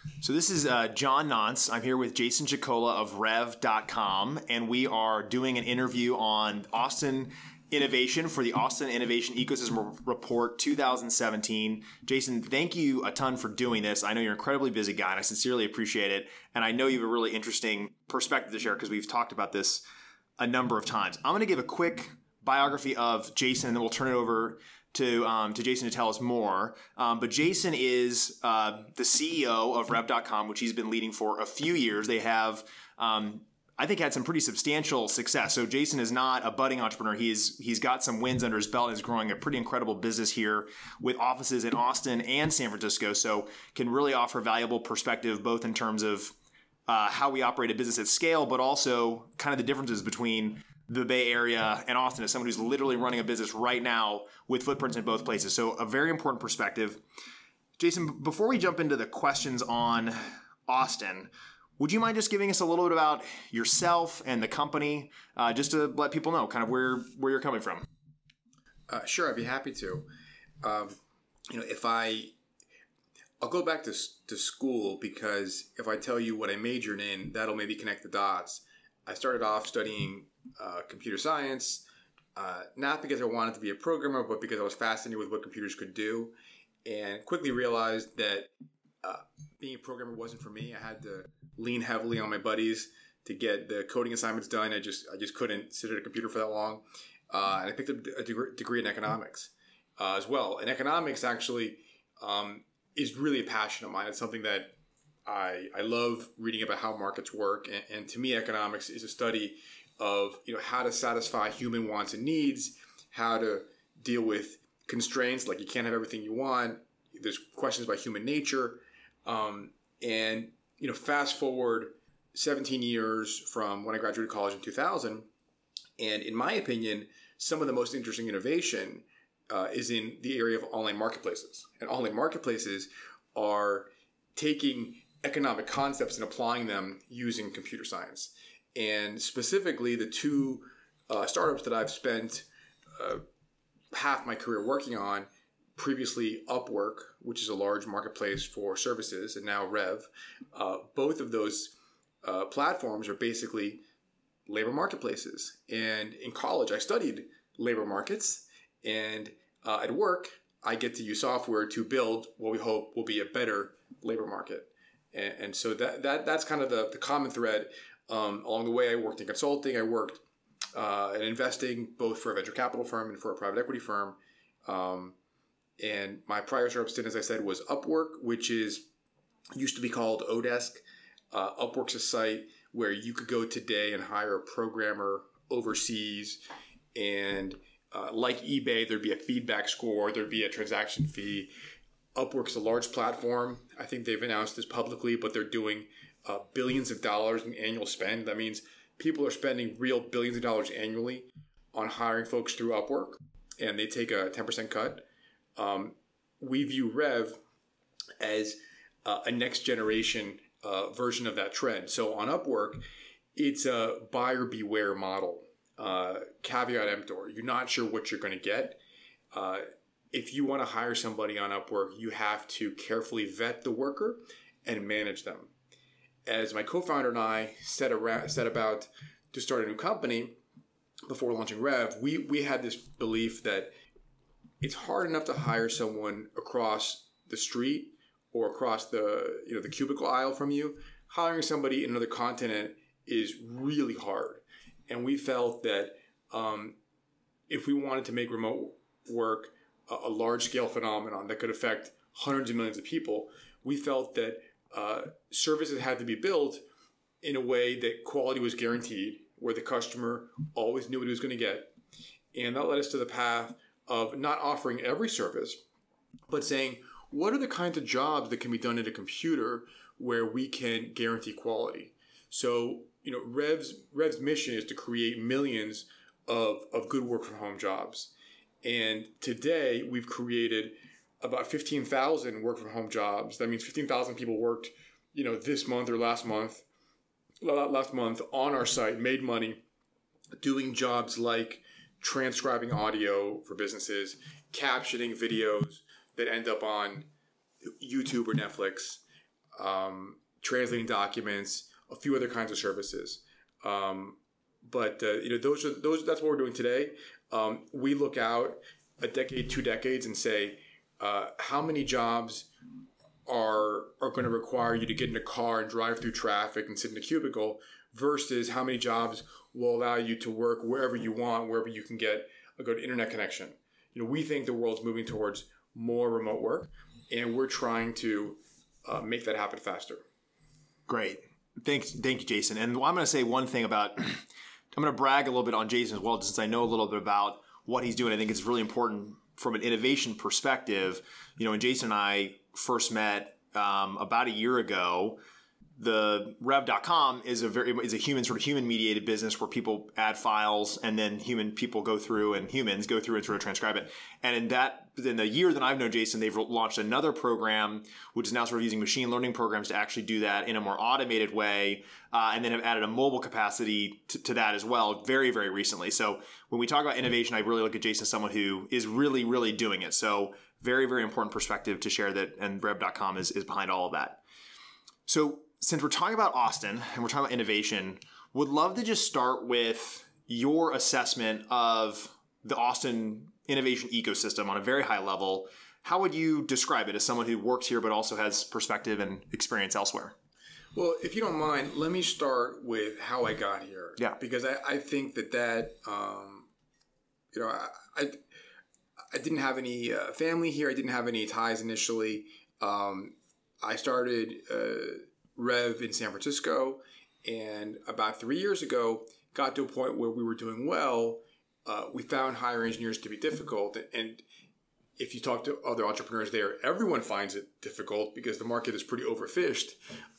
So this is John Nance. I'm here with Jason Chicola of Rev.com, and we are doing an interview on Austin innovation for the Austin Innovation Ecosystem Report 2017. Jason, thank you a ton for doing this. I know you're an incredibly busy guy, and I sincerely appreciate it. And I know you have a really interesting perspective to share because we've talked about this a number of times. I'm going to give a quick biography of Jason, and then we'll turn it over to Jason to tell us more. But Jason is the CEO of Rev.com, which he's been leading for a few years. They have, I think, had some pretty substantial success. So Jason is not a budding entrepreneur. He's got some wins under his belt and is growing a pretty incredible business here with offices in Austin and San Francisco. So can really offer valuable perspective, both in terms of how we operate a business at scale, but also kind of the differences between the Bay Area and Austin as someone who's literally running a business right now with footprints in both places. So a very important perspective. Jason, before we jump into the questions on Austin, would you mind just giving us a little bit about yourself and the company, just to let people know kind of where you're coming from? Sure, I'd be happy to. I'll go back to school, because if I tell you what I majored in, that'll maybe connect the dots. I started off studying computer science, not because I wanted to be a programmer, but because I was fascinated with what computers could do, and quickly realized that being a programmer wasn't for me. I had to lean heavily on my buddies to get the coding assignments done. I just couldn't sit at a computer for that long, and I picked up a degree in economics as well. And economics actually is really a passion of mine. It's something that I love reading about how markets work, and to me, economics is a study of how to satisfy human wants and needs, how to deal with constraints, like you can't have everything you want. There's questions about human nature, and fast forward 17 years from when I graduated college in 2000, and in my opinion, some of the most interesting innovation is in the area of online marketplaces. And online marketplaces are taking economic concepts and applying them using computer science. And specifically, the two startups that I've spent half my career working on, previously Upwork, which is a large marketplace for services, and now Rev, both of those platforms are basically labor marketplaces. And in college, I studied labor markets, and at work, I get to use software to build what we hope will be a better labor market. And so that's kind of the common thread. Along the way, I worked in consulting. I worked in investing, both for a venture capital firm and for a private equity firm. And my prior startup stint, as I said, was Upwork, which used to be called Odesk. Upwork's a site where you could go today and hire a programmer overseas, and like eBay, there'd be a feedback score, there'd be a transaction fee. Upwork's a large platform. I think they've announced this publicly, but they're doing billions of dollars in annual spend. That means people are spending real billions of dollars annually on hiring folks through Upwork, and they take a 10% cut. We view Rev as a next generation version of that trend. So on Upwork, it's a buyer beware model. Caveat emptor. You're not sure what you're going to get. If you want to hire somebody on Upwork, you have to carefully vet the worker and manage them. As my co-founder and I set about to start a new company before launching Rev, we had this belief that it's hard enough to hire someone across the street or across the cubicle aisle from you. Hiring somebody in another continent is really hard. And we felt that if we wanted to make remote work a large-scale phenomenon that could affect hundreds of millions of people, we felt that services had to be built in a way that quality was guaranteed, where the customer always knew what he was going to get. And that led us to the path of not offering every service, but saying, what are the kinds of jobs that can be done in a computer where we can guarantee quality? So, Rev's mission is to create millions of good work from home jobs. And today we've created about 15,000 work from home jobs. That means 15,000 people worked, this month or last month on our site, made money doing jobs like transcribing audio for businesses, captioning videos that end up on YouTube or Netflix, translating documents, a few other kinds of services. But that's what we're doing today. We look out a decade, 2 decades, and say how many jobs are going to require you to get in a car and drive through traffic and sit in a cubicle, versus how many jobs will allow you to work wherever you want, wherever you can get a good internet connection. We think the world's moving towards more remote work, and we're trying to make that happen faster. Great. Thank you, Jason. And I'm going to say one thing about, I'm going to brag a little bit on Jason as well, since I know a little bit about what he's doing. I think it's really important from an innovation perspective. When Jason and I first met about a year ago, the Rev.com is a human mediated business where people add files and then humans go through and sort of transcribe it. And in the year that I've known Jason, they've launched another program, which is now sort of using machine learning programs to actually do that in a more automated way. And then have added a mobile capacity to that as well very, very recently. So when we talk about innovation, I really look at Jason as someone who is really, really doing it. So very, very important perspective to share that, and Rev.com is behind all of that. So since we're talking about Austin and we're talking about innovation, would love to just start with your assessment of the Austin innovation ecosystem on a very high level. How would you describe it as someone who works here but also has perspective and experience elsewhere? Well, if you don't mind, let me start with how I got here. Yeah. Because I think that I didn't have any family here. I didn't have any ties initially. I started Rev in San Francisco, and about 3 years ago, got to a point where we were doing well. We found hiring engineers to be difficult, and if you talk to other entrepreneurs there, everyone finds it difficult because the market is pretty overfished.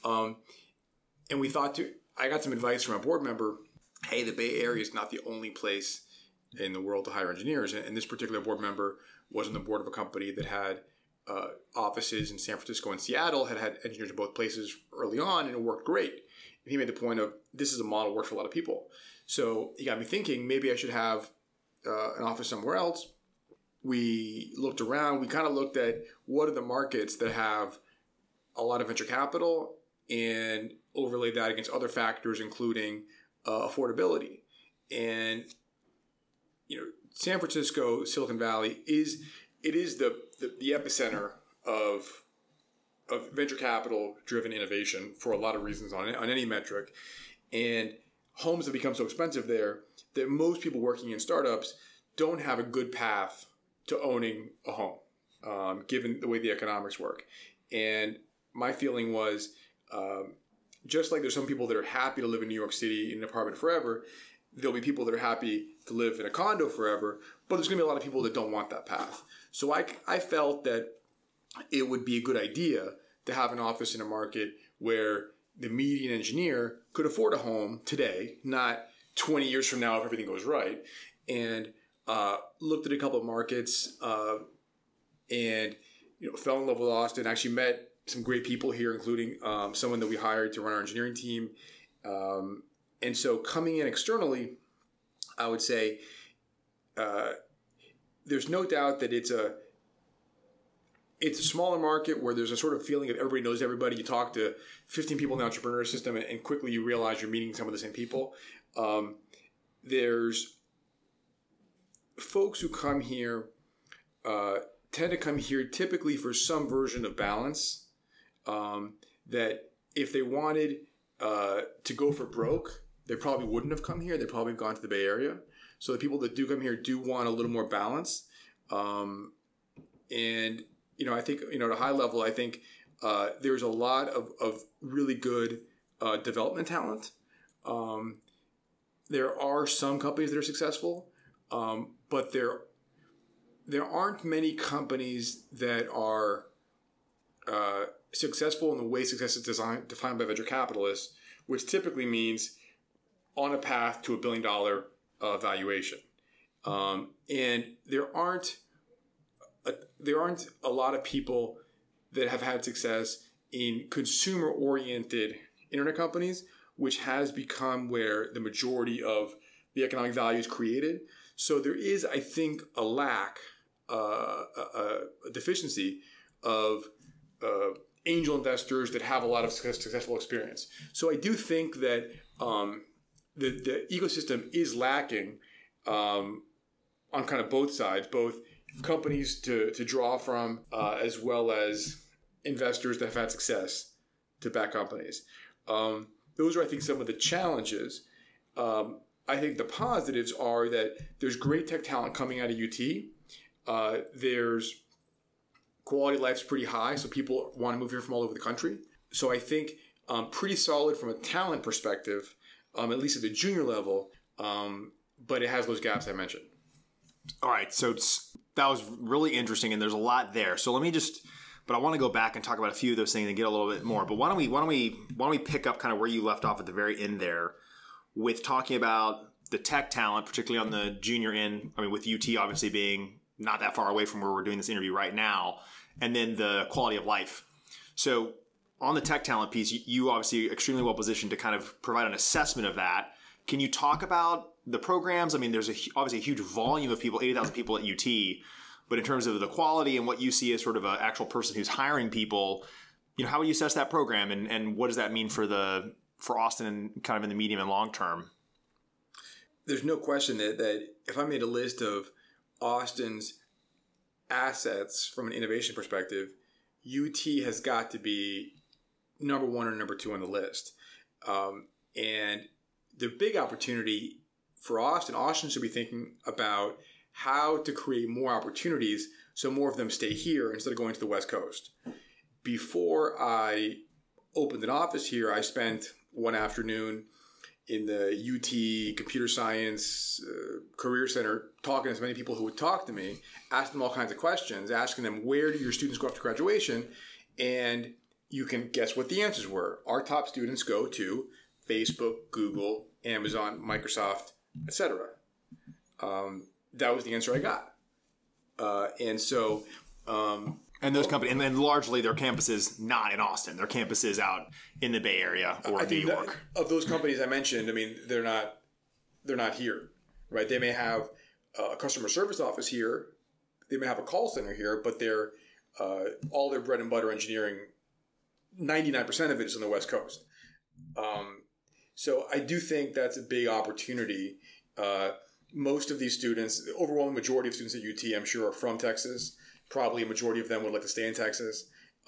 And I got some advice from a board member. Hey, the Bay Area is not the only place in the world to hire engineers. And this particular board member was on the board of a company that had offices in San Francisco and Seattle, had engineers in both places early on, and it worked great. And he made the point of, this is a model that works for a lot of people. So he got me thinking, maybe I should have an office somewhere else. We looked around. We kind of looked at what are the markets that have a lot of venture capital, and overlaid that against other factors, including affordability. And San Francisco, Silicon Valley is the epicenter of venture capital driven innovation for a lot of reasons on any metric. And homes have become so expensive there that most people working in startups don't have a good path to owning a home, given the way the economics work. And my feeling was, just like there's some people that are happy to live in New York City in an apartment forever, there'll be people that are happy to live in a condo forever, but there's going to be a lot of people that don't want that path. So I felt that it would be a good idea to have an office in a market where the median engineer could afford a home today, not 20 years from now if everything goes right, and looked at a couple of markets and fell in love with Austin. Actually met some great people here, including someone that we hired to run our engineering team. And so coming in externally, I would say there's no doubt that it's a smaller market where there's a sort of feeling of everybody knows everybody. You talk to 15 people in the entrepreneur system, and quickly you realize you're meeting some of the same people. There's folks who come here tend to come here typically for some version of balance. That if they wanted to go for broke, they probably wouldn't have come here. They'd probably have gone to the Bay Area. So the people that do come here do want a little more balance. And I think at a high level, I think there's a lot of really good development talent. There are some companies that are successful, but there aren't many companies that are successful in the way success is defined by venture capitalists, which typically means on a path to $1 billion valuation. And there aren't a lot of people that have had success in consumer-oriented internet companies, which has become where the majority of the economic value is created. So there is, I think, a lack, a deficiency of angel investors that have a lot of successful experience. So I do think that the ecosystem is lacking on kind of both sides, both companies to draw from as well as investors that have had success to back companies. Those are, I think, some of the challenges. I think the positives are that there's great tech talent coming out of UT. There's quality of life's pretty high, so people want to move here from all over the country. So I think pretty solid from a talent perspective, at least at the junior level, but it has those gaps I mentioned. All right, so that was really interesting, and there's a lot there. So but I want to go back and talk about a few of those things and get a little bit more. But why don't we pick up kind of where you left off at the very end there, with talking about the tech talent, particularly on the junior end. I mean, with UT obviously being not that far away from where we're doing this interview right now, and then the quality of life. So on the tech talent piece, you obviously extremely well positioned to kind of provide an assessment of that. Can you talk about the programs? I mean, there's obviously a huge volume of people, 80,000 people at UT, but in terms of the quality and what you see as sort of an actual person who's hiring people, how would you assess that program, and what does that mean for Austin and kind of in the medium and long term? There's no question that if I made a list of Austin's assets from an innovation perspective, UT has got to be number one or number two on the list. And the big opportunity for Austin should be thinking about how to create more opportunities so more of them stay here instead of going to the West Coast. Before I opened an office here, I spent one afternoon in the UT Computer Science Career Center talking to as many people who would talk to me, asking them all kinds of questions, asking them, where do your students go after graduation? And you can guess what the answers were. Our top students go to Facebook, Google, Amazon, Microsoft, etc. That was the answer I got. And those companies, and then largely their campuses not in Austin. Their campuses out in the Bay Area or New York. Of those companies I mentioned, I mean, they're not here, right? They may have a customer service office here. They may have a call center here, but they're all their bread and butter engineering, 99% of it is on the West Coast. So I do think that's a big opportunity. Most of these students, the overwhelming majority of students at UT, I'm sure, are from Texas. Probably a majority of them would like to stay in Texas.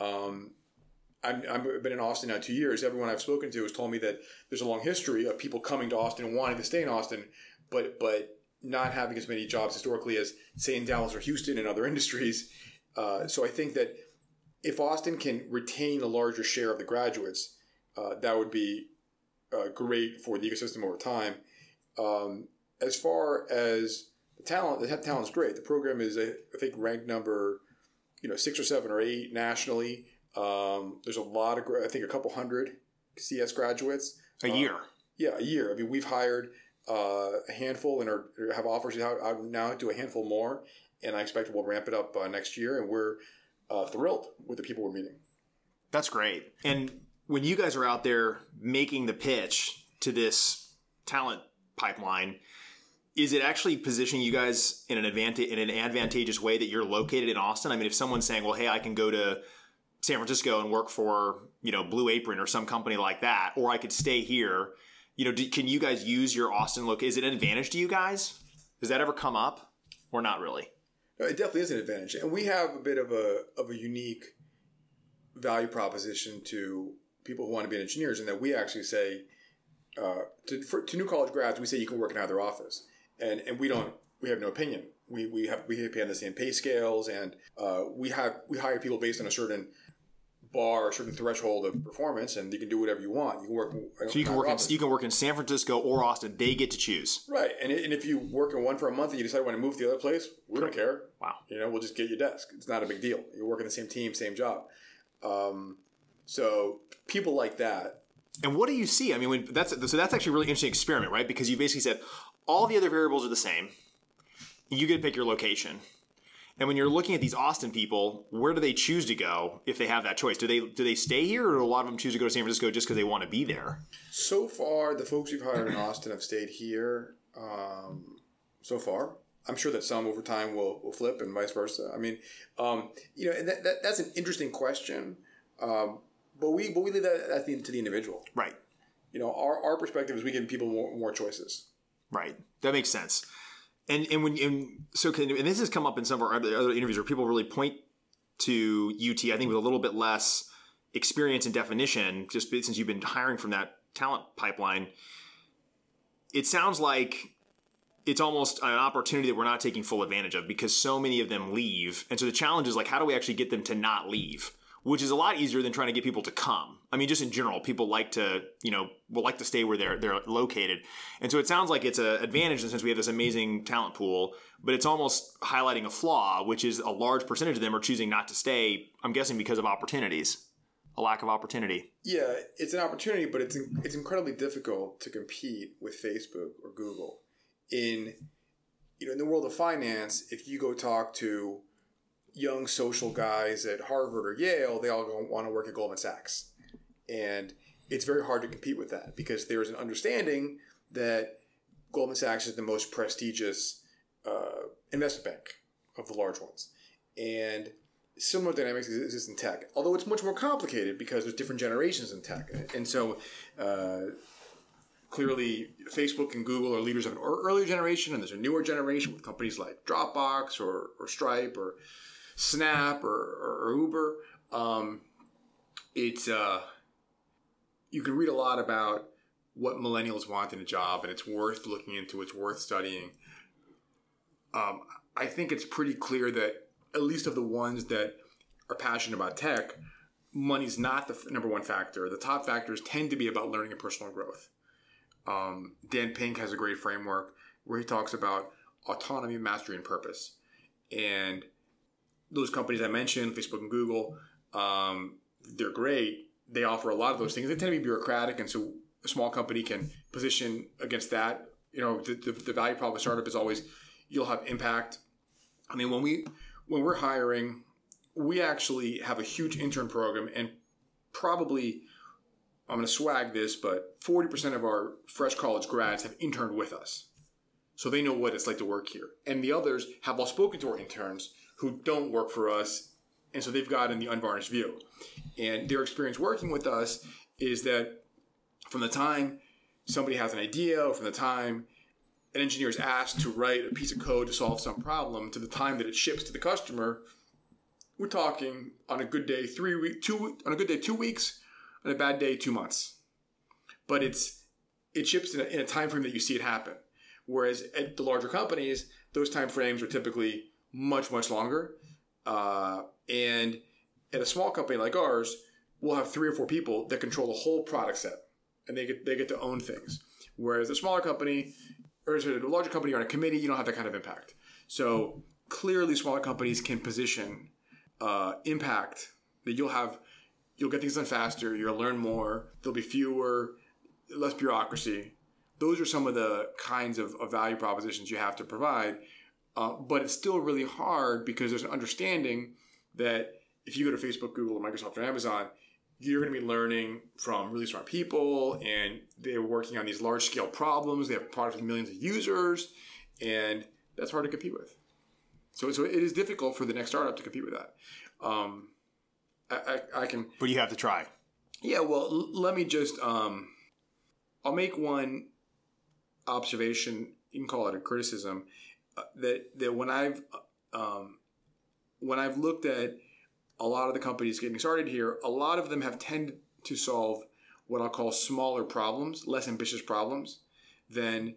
I've been in Austin now 2 years. Everyone I've spoken to has told me that there's a long history of people coming to Austin and wanting to stay in Austin, but not having as many jobs historically as, say, in Dallas or Houston and other industries. So I think that if Austin can retain a larger share of the graduates, that would be great for the ecosystem over time. As far as the talent is great. The program is, I think, ranked number 6 or 7 or 8 nationally. There's a lot of, I think, a couple hundred CS graduates. A year. Yeah, a year. I mean, we've hired a handful and have offers out now to a handful more, and I expect we'll ramp it up next year, and we're thrilled with the people we're meeting. That's great. And when you guys are out there making the pitch to this talent pipeline, is it actually positioning you guys in an advantageous way that you're located in Austin? I mean, if someone's saying, well, hey, I can go to San Francisco and work for, Blue Apron or some company like that, or I could stay here, can you guys use your Austin location? Is it an advantage to you guys? Does that ever come up or not really? No, it definitely is an advantage. And we have a bit of a unique value proposition to people who want to be engineers, in that we actually say, to new college grads, we say you can work in either office. And we have no opinion. We pay on the same pay scales, and we hire people based on a certain bar, a certain threshold of performance, and you can do whatever you want. You can work. So you can work in San Francisco or Austin. They get to choose. Right, and if you work in one for a month and you decide you want to move to the other place, we don't care. Wow. We'll just get you a desk. It's not a big deal. You work in the same team, same job. So people like that. And what do you see? I mean, that's actually a really interesting experiment, right? Because you basically said all the other variables are the same. You get to pick your location. And when you're looking at these Austin people, where do they choose to go if they have that choice? Do they stay here, or do a lot of them choose to go to San Francisco just because they want to be there? So far, the folks we've hired in Austin have stayed here. So far, I'm sure that some over time will flip and vice versa. I mean, and that's an interesting question. But we leave that to the individual. Right. Our perspective is we give people more choices. Right. That makes sense. And this has come up in some of our other interviews where people really point to UT, I think, with a little bit less experience and definition, just since you've been hiring from that talent pipeline. It sounds like it's almost an opportunity that we're not taking full advantage of because so many of them leave. And so the challenge is like, how do we actually get them to not leave? Which is a lot easier than trying to get people to come. I mean, just in general, people like to, will like to stay where they're located. And so it sounds like it's an advantage in the sense we have this amazing talent pool, but it's almost highlighting a flaw, which is a large percentage of them are choosing not to stay, I'm guessing because of opportunities, a lack of opportunity. Yeah, it's an opportunity, but it's incredibly difficult to compete with Facebook or Google. In the world of finance, if you go talk to young social guys at Harvard or Yale, they all want to work at Goldman Sachs. And it's very hard to compete with that because there's an understanding that Goldman Sachs is the most prestigious investment bank of the large ones. And similar dynamics exist in tech, although it's much more complicated because there's different generations in tech. And so clearly Facebook and Google are leaders of an earlier generation, and there's a newer generation with companies like Dropbox or Stripe or Snap or Uber. You can read a lot about what millennials want in a job, and it's worth looking into. It's worth studying. I think it's pretty clear that at least of the ones that are passionate about tech, money's not the number one factor. The top factors tend to be about learning and personal growth. Dan Pink has a great framework where he talks about autonomy, mastery, and purpose. And those companies I mentioned, Facebook and Google, they're great. They offer a lot of those things. They tend to be bureaucratic, and so a small company can position against that. The value prop of a startup is always you'll have impact. I mean, when we're hiring, we actually have a huge intern program, and probably, I'm going to swag this, but 40% of our fresh college grads have interned with us. So they know what it's like to work here. And the others have all spoken to our interns who don't work for us, and so they've gotten the unvarnished view. And their experience working with us is that from the time somebody has an idea, or from the time an engineer is asked to write a piece of code to solve some problem, to the time that it ships to the customer, we're talking on a good day 2 weeks, on a bad day 2 months. But it ships in a time frame that you see it happen. Whereas at the larger companies, those time frames are typically much, much longer. And at a small company like ours, we'll have 3 or 4 people that control the whole product set, and they get to own things. Whereas a smaller company, or a larger company, you're on a committee, you don't have that kind of impact. So clearly, smaller companies can position impact that you'll get things done faster, you'll learn more, there'll be less bureaucracy. Those are some of the kinds of value propositions you have to provide. But it's still really hard because there's an understanding that if you go to Facebook, Google, or Microsoft, or Amazon, you're going to be learning from really smart people, and they're working on these large-scale problems. They have products with millions of users, and that's hard to compete with. So it is difficult for the next startup to compete with that. I can... But you have to try. Yeah, well, let me just... I'll make one observation. You can call it a criticism. That when I've looked at a lot of the companies getting started here, a lot of them have tended to solve what I'll call smaller problems, less ambitious problems than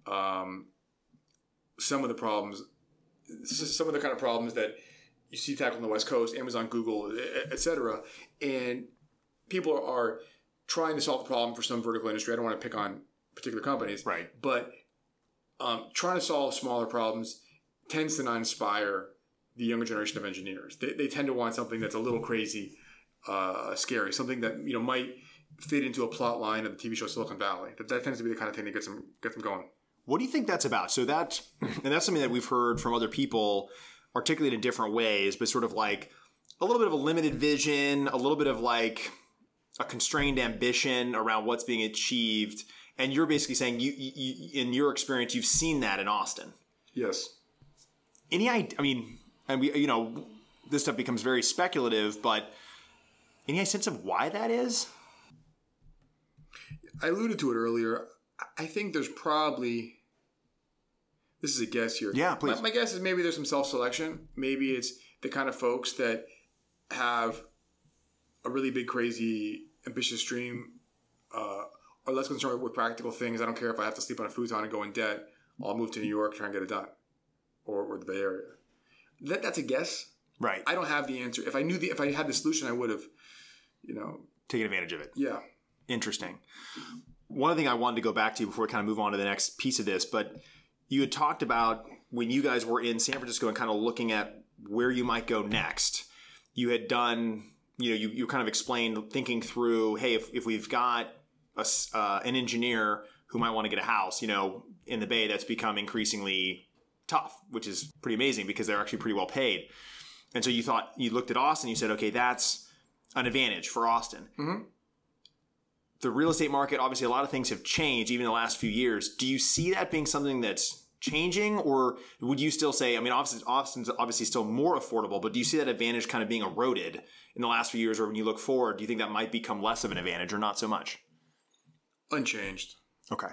some of the kind of problems that you see tackled on the West Coast, Amazon, Google, etc. And people are trying to solve the problem for some vertical industry. I don't want to pick on particular companies, right? But trying to solve smaller problems tends to not inspire the younger generation of engineers. They tend to want something that's a little crazy, scary, something that might fit into a plot line of the TV show Silicon Valley. That tends to be the kind of thing that gets them going. What do you think that's about? So that's something that we've heard from other people articulate in different ways, but sort of like a little bit of a limited vision, a little bit of like a constrained ambition around what's being achieved. And you're basically saying you in your experience, you've seen that in Austin. Yes. Any idea? I mean, and we, this stuff becomes very speculative, but Any sense of why that is? I alluded to it earlier. I think there's probably, this is a guess here. Yeah, please. My guess is maybe there's some self-selection. Maybe it's the kind of folks that have a really big, crazy, ambitious dream, are less concerned with practical things. I don't care if I have to sleep on a futon and go in debt. I'll move to New York, try and get it done, or the Bay Area. That's a guess. Right. I don't have the answer. If I had the solution, I would have, taken advantage of it. Yeah. Interesting. One other thing I wanted to go back to before we kind of move on to the next piece of this, but you had talked about when you guys were in San Francisco and kind of looking at where you might go next. You had done, you kind of explained thinking through, hey, if we've got an engineer who might want to get a house, in the Bay, that's become increasingly tough, which is pretty amazing because they're actually pretty well paid. And so you looked at Austin, you said, okay, that's an advantage for Austin. Mm-hmm. The real estate market, obviously a lot of things have changed even in the last few years. Do you see that being something that's changing, or would you still say, Austin's obviously still more affordable, but do you see that advantage kind of being eroded in the last few years, or when you look forward, do you think that might become less of an advantage or not so much? Unchanged. Okay.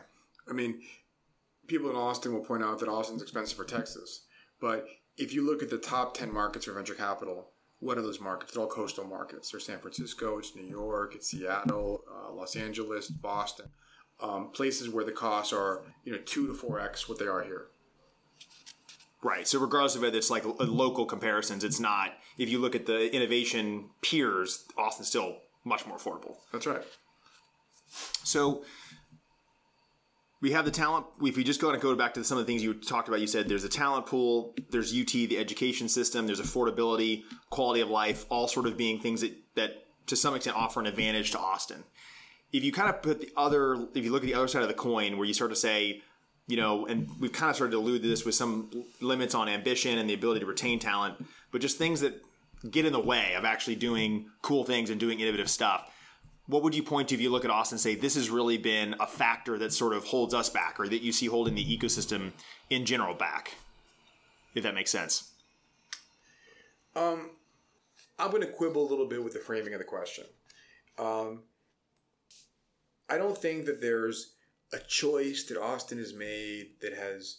People in Austin will point out that Austin's expensive for Texas, but if you look at the top 10 markets for venture capital, what are those markets? They're all coastal markets. There's San Francisco, it's New York, it's Seattle, Los Angeles, Boston. Places where the costs are, 2 to 4x what they are here. Right. So regardless of it, it's like local comparisons. It's not, if you look at the innovation peers, Austin's still much more affordable. That's right. So we have the talent. If we just go back to some of the things you talked about, you said there's a talent pool, there's UT, the education system, there's affordability, quality of life, all sort of being things that to some extent offer an advantage to Austin. If you kind of if you look at the other side of the coin, where you start to say, and we've kind of started to allude to this with some limits on ambition and the ability to retain talent, but just things that get in the way of actually doing cool things and doing innovative stuff. What would you point to if you look at Austin and say this has really been a factor that sort of holds us back, or that you see holding the ecosystem in general back, if that makes sense? I'm going to quibble a little bit with the framing of the question. I don't think that there's a choice that Austin has made that has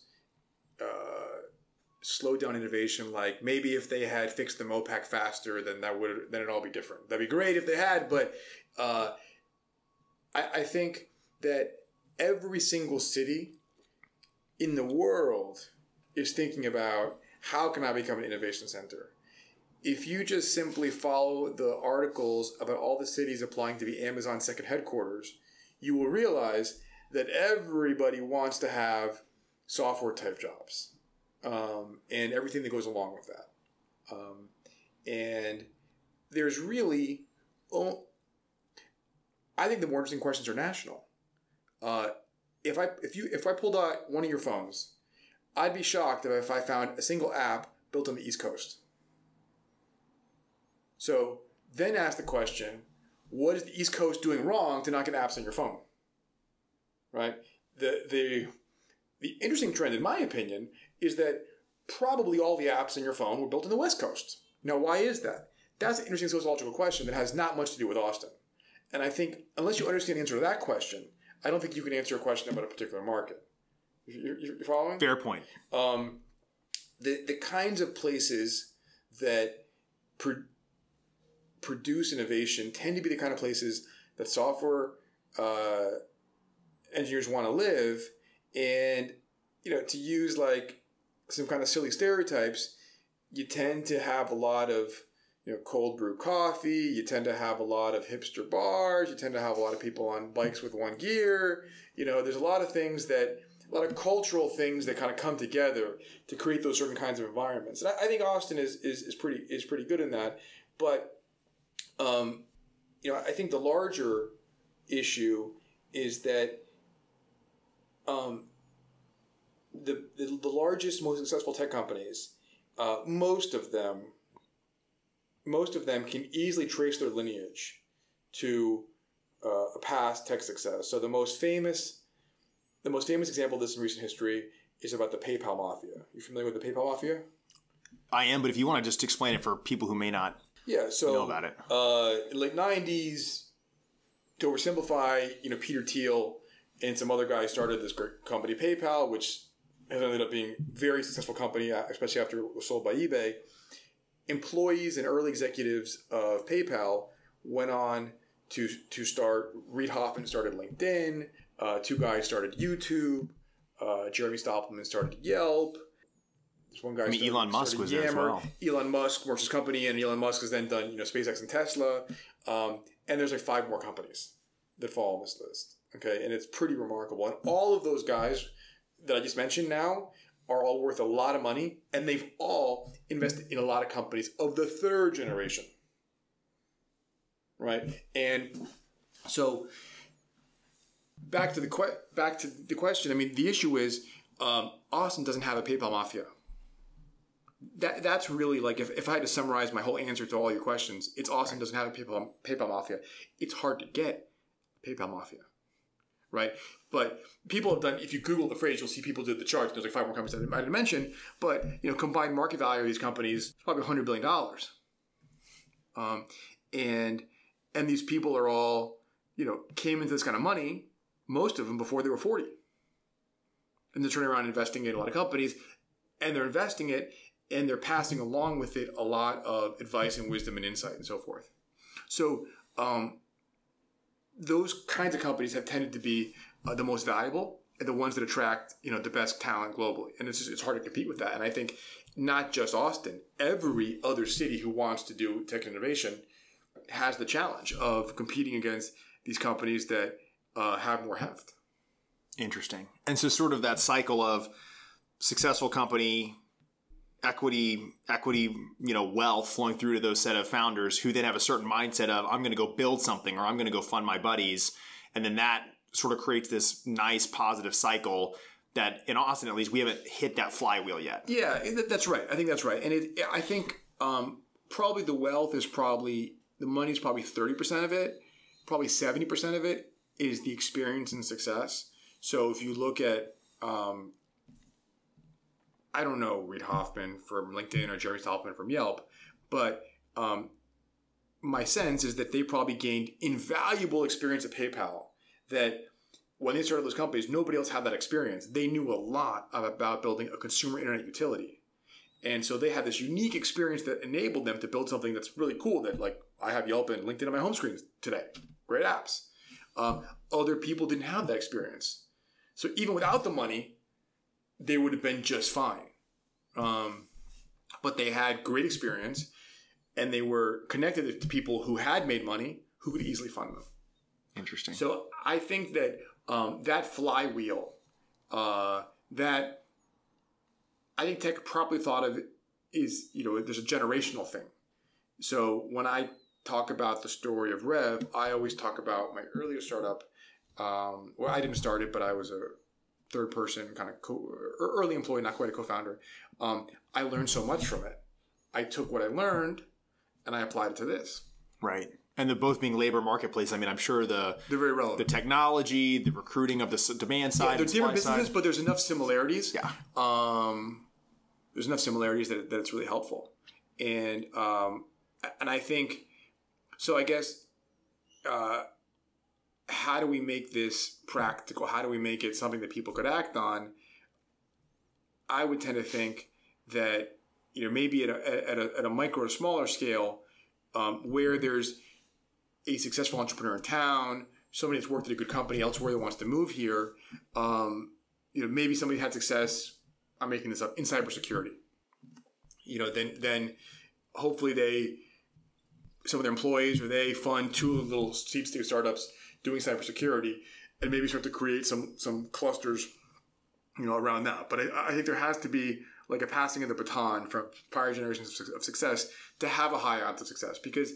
slowed down innovation. Like maybe if they had fixed the MOPAC faster, then it'd all be different. That'd be great if they had, but I think that every single city in the world is thinking about how can I become an innovation center. If you just simply follow the articles about all the cities applying to be Amazon's second headquarters, you will realize that everybody wants to have software type jobs and everything that goes along with that. And there's really, I think the more interesting questions are national. If I pulled out one of your phones, I'd be shocked if I found a single app built on the East Coast. So then ask the question, what is the East Coast doing wrong to not get apps on your phone? Right? The interesting trend, in my opinion, is that probably all the apps on your phone were built on the West Coast. Now, why is that? That's an interesting sociological question that has not much to do with Austin. And I think unless you understand the answer to that question, I don't think you can answer a question about a particular market. You're following? Fair point. The kinds of places that produce innovation tend to be the kind of places that software engineers want to live. And, to use like some kind of silly stereotypes, you tend to have a lot of cold brew coffee. You tend to have a lot of hipster bars. You tend to have a lot of people on bikes with one gear. There's a lot of things a lot of cultural things that kind of come together to create those certain kinds of environments. And I think Austin is pretty good in that. But I think the larger issue is that the largest, most successful tech companies, most of them can easily trace their lineage to a past tech success. So the most famous example of this in recent history is about the PayPal Mafia. You familiar with the PayPal Mafia? I am, but if you want to just explain it for people who may not. Yeah, so know about it. In the late 90s, to oversimplify, Peter Thiel and some other guys started this great company, PayPal, which has ended up being a very successful company, especially after it was sold by eBay. Employees and early executives of PayPal went on to start. Reid Hoffman started LinkedIn. Two guys started YouTube. Jeremy Stoppelman started Yelp. There's one guy. Elon Musk was there as well. Elon Musk works his company, and Elon Musk has then done SpaceX and Tesla. And there's like 5 more companies that fall on this list. Okay, and it's pretty remarkable. And all of those guys that I just mentioned now are all worth a lot of money, and they've all invested in a lot of companies of the 3rd generation. Right? And so back to the question. I mean, the issue is Austin doesn't have a PayPal mafia. That's really like if I had to summarize my whole answer to all your questions, it's Austin doesn't have a PayPal mafia. It's hard to get PayPal mafia, right? But people have done. If you Google the phrase, you'll see people did the chart. There's like 5 more companies that I didn't mention, but combined market value of these companies is probably $100 billion. And these people are all came into this kind of money, most of them before they were 40, and they're turning around investing in a lot of companies, and they're investing it. And they're passing along with it a lot of advice and wisdom and insight and so forth. So those kinds of companies have tended to be the most valuable and the ones that attract the best talent globally. And it's hard to compete with that. And I think not just Austin, every other city who wants to do tech innovation has the challenge of competing against these companies that have more heft. Interesting. And so sort of that cycle of successful company, equity, wealth flowing through to those set of founders who then have a certain mindset of, I'm going to go build something, or I'm going to go fund my buddies. And then that sort of creates this nice positive cycle that in Austin, at least, we haven't hit that flywheel yet. Yeah, that's right. I think that's right. And I think probably the wealth is the money's probably 30% of it. Probably 70% of it is the experience and success. So if you look at, I don't know Reid Hoffman from LinkedIn or Jeremy Stoppelman from Yelp, but my sense is that they probably gained invaluable experience at PayPal that when they started those companies, nobody else had that experience. They knew a lot about building a consumer internet utility. And so they had this unique experience that enabled them to build something that's really cool that, like, I have Yelp and LinkedIn on my home screen today. Great apps. Other people didn't have that experience. So even without the money, they would have been just fine. But they had great experience, and they were connected to people who had made money who could easily fund them. Interesting. So I think that that flywheel, that I think tech properly thought of is, there's a generational thing. So when I talk about the story of Rev, I always talk about my earlier startup. Well, I didn't start it, but I was a third person kind of early employee, not quite a co-founder. I learned so much from it. I took what I learned and I applied it to this. Right. And the both being labor marketplace, I mean, I'm sure they're very relevant. The technology, the recruiting of the demand side, they're different businesses, but there's enough similarities. Yeah. There's enough similarities that it's really helpful. And I think, so I guess, how do we make this practical? How do we make it something that people could act on? I would tend to think that, maybe at a micro or smaller scale, where there's a successful entrepreneur in town, somebody that's worked at a good company elsewhere that wants to move here, maybe somebody had success, I'm making this up, in cybersecurity. Then hopefully some of their employees or they fund 2 little seed stage startups doing cybersecurity and maybe start to create some clusters, around that. But I think there has to be like a passing of the baton from prior generations of success to have a high odds of success because,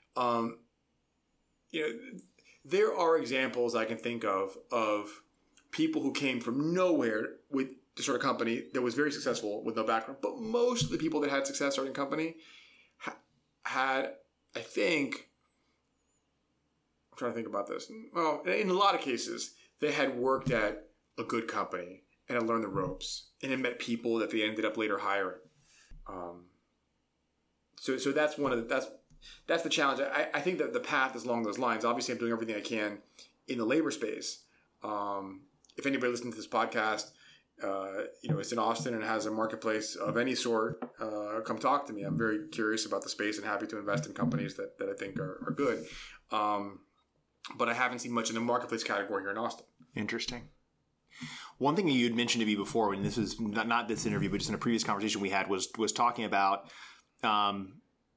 there are examples I can think of people who came from nowhere with the sort of company that was very successful with no background. But most of the people that had success starting a company had, I think, I'm trying to think about this. Well, in a lot of cases, they had worked at a good company and had learned the ropes and had met people that they ended up later hiring. So that's that's the challenge. I think that the path is along those lines. Obviously, I'm doing everything I can in the labor space. If anybody listening to this podcast, it's in Austin and has a marketplace of any sort, come talk to me. I'm very curious about the space and happy to invest in companies that I think are good. But I haven't seen much in the marketplace category here in Austin. Interesting. One thing you had mentioned to me before, and this is not this interview, but just in a previous conversation we had, was talking about, kind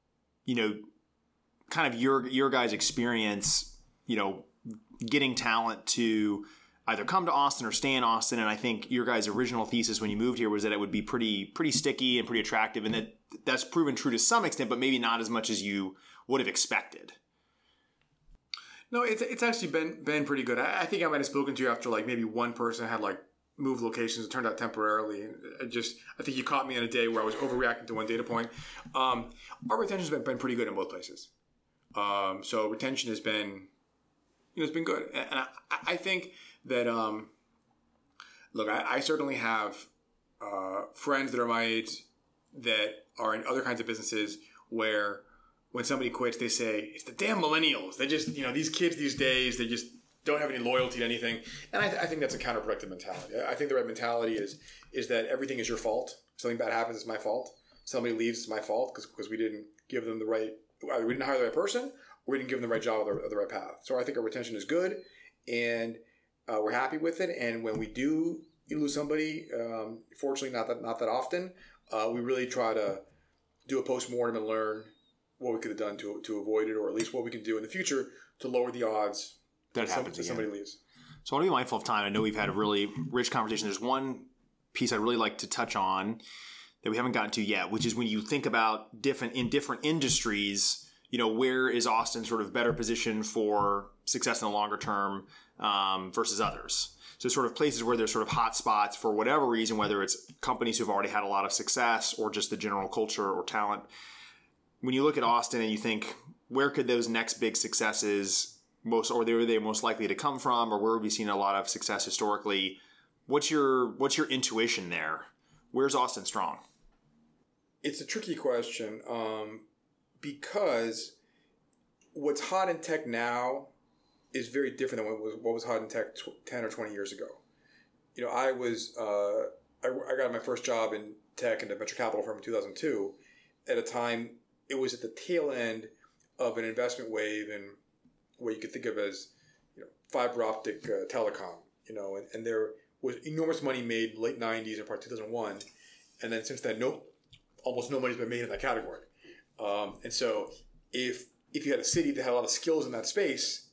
of your guys' experience, getting talent to either come to Austin or stay in Austin. And I think your guys' original thesis when you moved here was that it would be pretty sticky and pretty attractive, and that's proven true to some extent, but maybe not as much as you would have expected. No, it's actually been pretty good. I think I might have spoken to you after like maybe one person had like moved locations. It turned out temporarily. And I think you caught me on a day where I was overreacting to one data point. Our retention's been pretty good in both places. So retention has been, it's been good. And I think that, look, I certainly have friends that are my age that are in other kinds of businesses where when somebody quits, they say, it's the damn millennials. They just, these kids these days, they just don't have any loyalty to anything. And I think that's a counterproductive mentality. I think the right mentality is that everything is your fault. Something bad happens, it's my fault. Somebody leaves, it's my fault because we didn't give them either we didn't hire the right person or we didn't give them the right job or the right path. So I think our retention is good and we're happy with it. And when we do lose somebody, fortunately not that often, we really try to do a postmortem and learn what we could have done to avoid it, or at least what we can do in the future to lower the odds that happens if somebody leaves. So I want to be mindful of time. I know we've had a really rich conversation. There's one piece I'd really like to touch on that we haven't gotten to yet, which is when you think about different industries, where is Austin sort of better positioned for success in the longer term versus others? So sort of places where there's sort of hot spots for whatever reason, whether it's companies who've already had a lot of success or just the general culture or talent. When you look at Austin and you think, where could those next big successes are they most likely to come from, or where have we seen a lot of success historically? What's your intuition there? Where's Austin strong? It's a tricky question because what's hot in tech now is very different than what was hot in tech 10 or 20 years ago. I got my first job in tech in a venture capital firm in 2002 at a time. It was at the tail end of an investment wave and what you could think of as, fiber optic telecom, and there was enormous money made in the late 90s and part 2001. And then since then, almost no money's been made in that category. And so if you had a city that had a lot of skills in that space,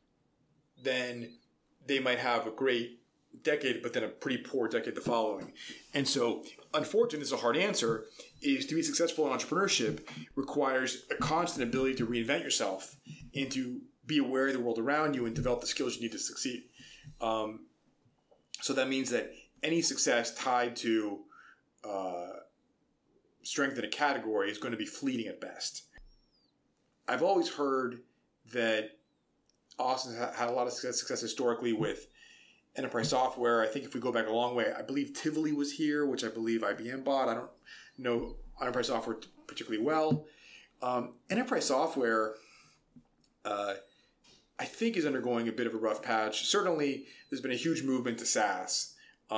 then they might have a great decade, but then a pretty poor decade the following. And so, unfortunately, this is a hard answer, is to be successful in entrepreneurship requires a constant ability to reinvent yourself and to be aware of the world around you and develop the skills you need to succeed. So that means that any success tied to strength in a category is going to be fleeting at best. I've always heard that Austin had a lot of success historically with enterprise software. I think if we go back a long way, I believe Tivoli was here, which I believe IBM bought. I don't know enterprise software particularly well. Enterprise software, I think, is undergoing a bit of a rough patch. Certainly, there's been a huge movement to SaaS.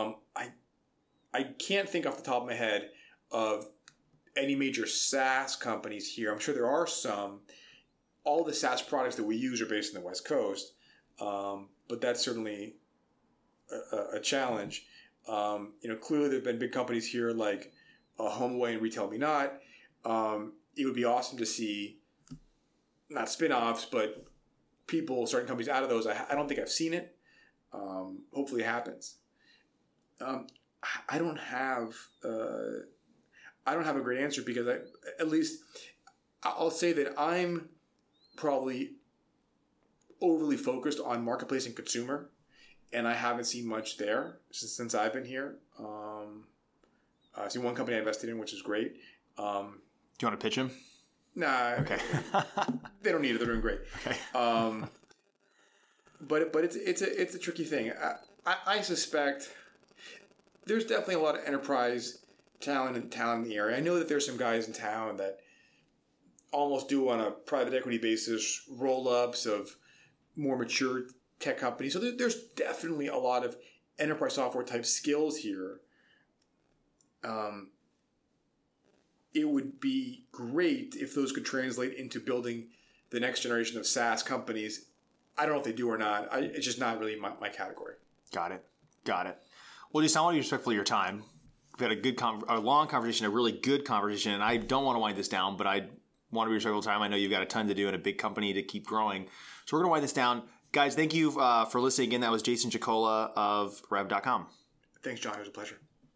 I can't think off the top of my head of any major SaaS companies here. I'm sure there are some. All the SaaS products that we use are based in the West Coast, but that's certainly a challenge. Clearly there have been big companies here like HomeAway and RetailMeNot. It would be awesome to see not spin-offs, but people starting companies out of those. I don't think I've seen it. Hopefully it happens. I don't have a great answer because I'll say that I'm probably overly focused on marketplace and consumer, and I haven't seen much there since I've been here. I've seen one company I invested in, which is great. Do you want to pitch him? Nah. Okay. They don't need it. They're doing great. Okay. But it's a tricky thing. I suspect there's definitely a lot of enterprise talent in the area. I know that there's some guys in town that almost do on a private equity basis, roll-ups of more mature tech companies. So there's definitely a lot of enterprise software type skills here. It would be great if those could translate into building the next generation of SaaS companies. I don't know if they do or not. It's just not really my category. Got it. Well, Jason, I want to be respectful of your time. We've had a long conversation, a really good conversation, and I don't want to wind this down, but I want to be respectful of time. I know you've got a ton to do in a big company to keep growing. So we're going to wind this down. Guys, thank you for listening again. That was Jason Chicola of Rev.com. Thanks, John. It was a pleasure.